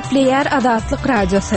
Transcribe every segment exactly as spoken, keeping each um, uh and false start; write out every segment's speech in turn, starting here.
Player Azatlyk Radiosu.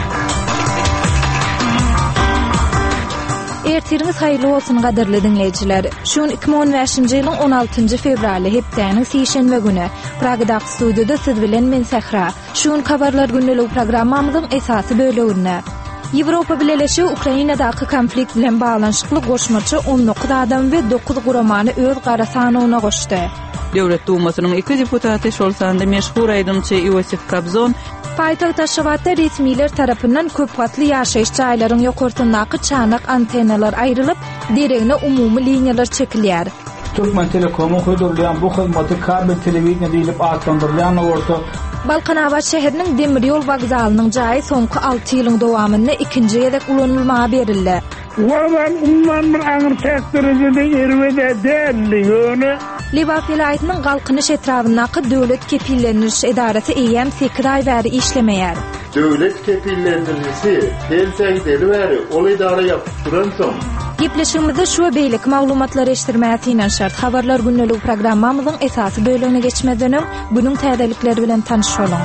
Ertiriniz hayırlı olsun gaderli dinleyiciler. Şun iki bin on beşinji ýylyň on altynjy fevraly hepdeniň sişenme güni. Pragda studiyada siz bilen men Sehra. Şun habarlar günlük programmamyzyň esasy bölegi. Ýewropa Birleşigi Ukrainadaky konflikt bilen baglanyşykly goşmaçy on dokuz adam we dokuz guramany öz gara sanawyna goşdy. Döwlet Dumasynyň iki deputaty şolsanda meşhur aýdymçy Iosif Kabzon Paýtagt Aşgabatda resmiler tarapyndan köp gatly ýaşaýyş jaýlaryň ýokurtyndaky çanak antennalar aýrylyp, deregine umumy liniýalar çekilýär. Türkmen Telekom'u hudurlayan bu hizmeti kabel televizyon edilip artlandırılan orta Balkanabad şehriniň demir ýol wagzalynyň jaýy soňky alty ýylyň dowamynda ikinji ýedek ulanylmaga berildi. Waran umman bir aňyr täsirinde erwede dälligini Liwa vilayatynyň galkynyş etrafyndaky döwlet kepillendiriş edarasy eýem sekiz aý bäri işlemeýär. Döwlet kepillendirisi helsegdeli bäri ol idara ýapyp duran soň Gepleşigimizde şu beýlik maglumatlary eşdirmäsiňen şart habarlar günlük programmamyzyň esasy bölegine geçmeden günüň täzelikleri bilen tanışalım.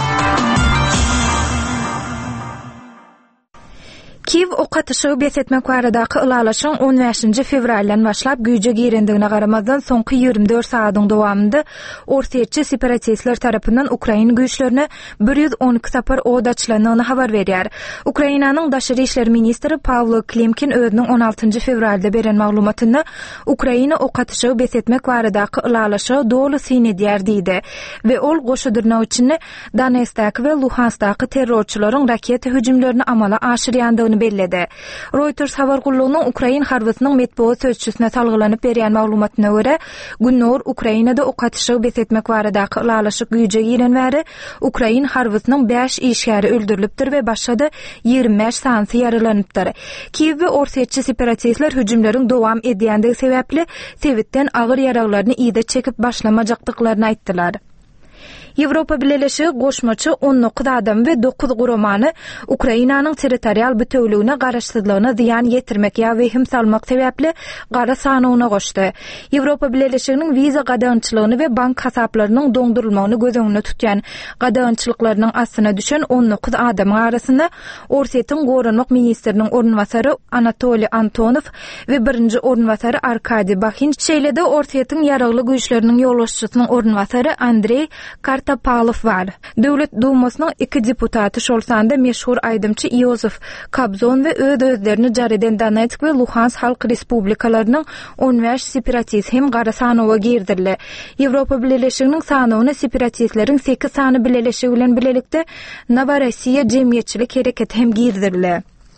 Kiv okatyşy besetmek baradaky ylalaşyň on beşinji fevraldan başlap güýje girendigine garamazdan soňky ýygrimi dört saatyň dowamynda ortaýetçi separatistler tarapyndan Ukraina güýçlerine bir ýüz on iki sapar od açylanyny habar berýär. Ukrainanyň daşary işler ministri Pavlo Klimkin özüniň on altynjy fevralda beren maglumatynda Ukraina okatyşy besetmek baradaky ylalaşy dolu syn edýär diýdi we ol goşudurna üçin Donetsk we Luhanskdaky terrorçylaryň raket hüjümlerini amala aşyrýandygyny belledi. Reuters habar gullugynyň Ukraina harbysynyň metbuat sözçüsine salgylanyp berýän maglumatyna görä, Günnor Ukrainada okatyşy besetmek baradaky ylalaşyk güýje giren bäri Ukraina harbysynyň beş işgäri öldürilipdir we başga da ýygrimi beş sansy yaralanypdyr. Kiýew we ortaýetçi separatistler hüjümleriň dowam edýändigi sebäpli Sewitden agyr ýaraglaryny ýyda çekip başlamajakdyklaryny aýtdylar. Ýewropa Birleşigi goşmaçy on dokuz adam we dokuz guramany Ukrainanyň territorial bütünligine garaşsyzlygyna ziýan ýetirmek ýa wehim salmak sebäpli gara sanawyna goşdy. Ýewropa Birleşiginiň wiza gadançylygyny we bank hasaplarynyň doňdurulmagyny gözüňde tutýan gadançylyklarynyň astyna düşen on dokuz adam arasynda Orsetýň goranlyk ministriniň ornwasary Anatoliy Antonov we birinji ornwasary Arkadiy Bakhin şeýlede Orsetýň ýaragly güýçleriniň ýolbaşçysynyň ornwasary Andrey Kartapalov var. Döwlet Dumasynyň iki deputaty şolsanda meşhur aýdymçy Iosif Kabzon we öz özlerini jar eden Donetsk we Luhansk halk respublikalarynyň on beş separatist hem gara sanawyga girdiler. Ýewropa Birleşiginiň sanawyny separatistleriň sekiz sany birleşigi bilen bilelikde Novorossiya jemgyýetçilik hereketi hem girdiler.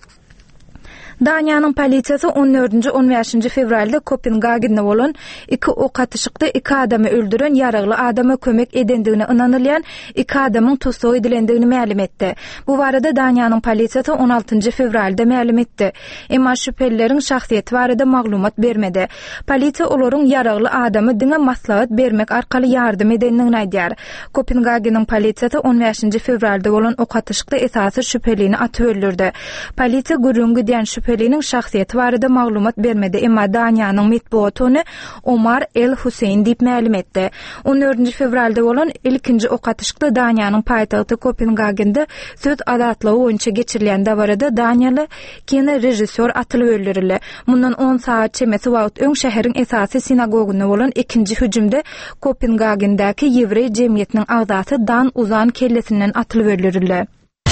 Daniýanyň polisiýasy on dördünji on beşinji fevralda Kopenhagenda bolan iki ok atyşykda iki adamy öldüren ýaragly adama kömek edendigine ynanylýan iki adamyň tutsagy edilendigini ma'lum etdi. Bu barada Daniýanyň polisiýasy on altynjy fevralda ma'lum etdi. Emma şüphelilerin şahsiýeti barada maglumat bermedi. Polisiýa olaryň ýaragly adamy diňe maslahat bermek arkaly ýardym edendigini aýdýar. Kopenhageniň polisiýasy on beşinji fevralda bolan ok atyşykda esasy şüphelini atyp öldürdi. Polisiýa gürrüňkü diýen şüpheliniň şahsiýeti barada maglumat bermedi, emma Daniýanyň metbuaty ony Omar El Huseyn diýip ma'lum etdi. on dördünji fevralda bolan ilkinji ok atyşykda Daniýanyň paýtagty Kopenhagenda söz azatlygy boýunça geçirilýän dabarada Daniýaly kine rejissor atylyp öldürildi. Mundan on saat çemesi wagt öň şäheriň esasy sinagogyna bolan ikinji hüjümde Kopenhagendaky ýewrey jemgyýetiniň agzasy Dan Uzan kellesinden atylyp öldürildi.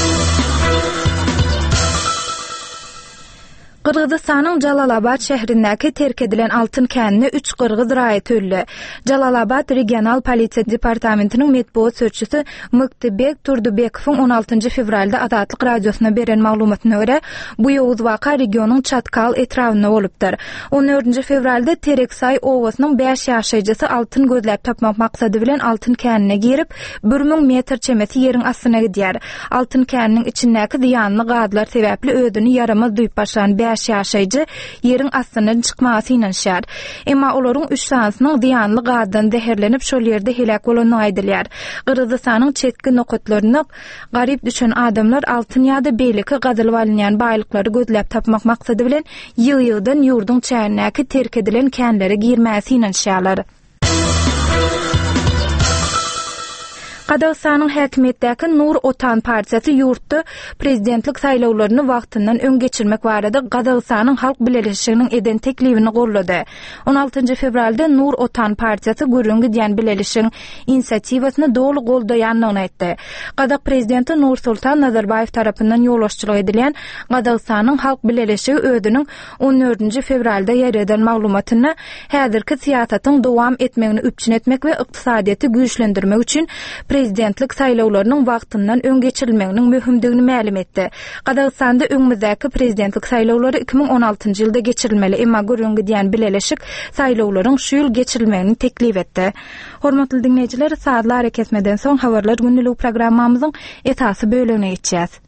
Kırgızstanyň Jalalabad şäherindäki terk edilen altyn känine üç kırgız raýat öldü. Jalalabad regional polisiýa departamentiniň metbuat sözçüsü Myktybek Turdubekowyň on altynjy fevralda Azatlyk radiosuna beren maglumatyna görä, bu ýowuz waka regionyň Çatkal etrafynda bolupdyr. on dördünji fevralda Tereksay owasynyň beş ýaşaýjysy altyn gözläp tapmak maksady bilen altyn känine girip bir ming metr çemesi ýeriň astyna gidýär. Altyn käniniň içindäki ziýanly gazlar sebäpli özüni yaramaz duýup başlayan beş ýaşaýjy ýeriň astyna çykmasy inanýar. Emma olaryň üç sansynyň ziýanly gazdan zäherlenip şol ýerde helak bolanyny aýdylýar. Kırgızstanyň çetki nokatlaryna garyp düşen adamlar altyn ýa-da beýleki gazylyp alynýan baýlyklary gözläp tapmak maksady bilen ýyg-ýygdan ýurduň çäğindäki terk edilen känlere girmäsi inanýarlar. Qazaqstanyň häkimetdäki Nur Otan partiyasy ýurtda prezidentlik saýlawlaryny wagtyndan öň geçirmek barada Qazaqstanyň halk bileşiginiň eden teklibini gollady. on altynjy fevralda Nur Otan partiyasy görüňgi diýen bileşigiň inisiatiwasyny dogly goldaýanlygyny aýtdy. Qazaq prezidenti Nursultan Nazarbayew tarapyndan ýolaşçylyk edilen Qazaqstanyň halk bileşigi özüniň on dördünji fevralda ýereden maglumatyny häzirki siýasatyň dowam etmegini üpçün etmek we ykdysadyýaty güýçlendirmek üçin prezidentlik saýlawlarynyň wagtyndan öň geçirilmeginiň möhümdigini ma'lum etdi. Qazaqstanda öňümüzdäki prezidentlik saýlawlary iki ming on altynjy ýylda geçirilmeli, emma görüňgi diýen bileşik saýlawlaryň şu ýyl geçirilmegini teklip etdi. Hormatly dinleýijiler, saatlar kesmeden soň habarlar günlük programmamyzyň esasy bölümine geçýäs.